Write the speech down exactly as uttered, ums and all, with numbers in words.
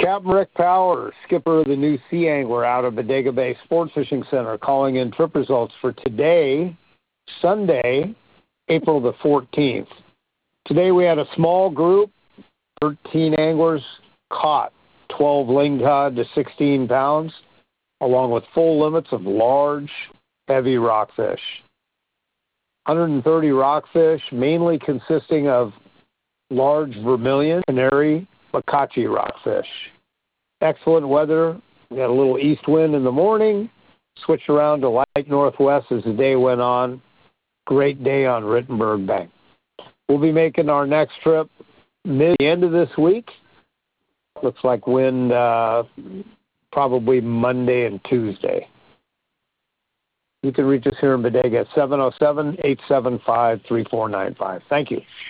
Captain Rick Power, skipper of the new Sea Angler out of Bodega Bay Sports Fishing Center, calling in trip results for today, Sunday, April the fourteenth. Today we had a small group, thirteen anglers caught twelve lingcod to sixteen pounds, along with full limits of large, heavy rockfish. one hundred thirty rockfish, mainly consisting of large vermilion, canary, Bocacci rockfish. Excellent weather. We had a little east wind in the morning, switched around to light northwest as the day went on. Great day on Rittenberg Bank. We'll be making our next trip mid the end of this week. Looks like wind uh, probably Monday and Tuesday. You can reach us here in Bodega at seven oh seven, eight seven five, three four nine five. Thank you.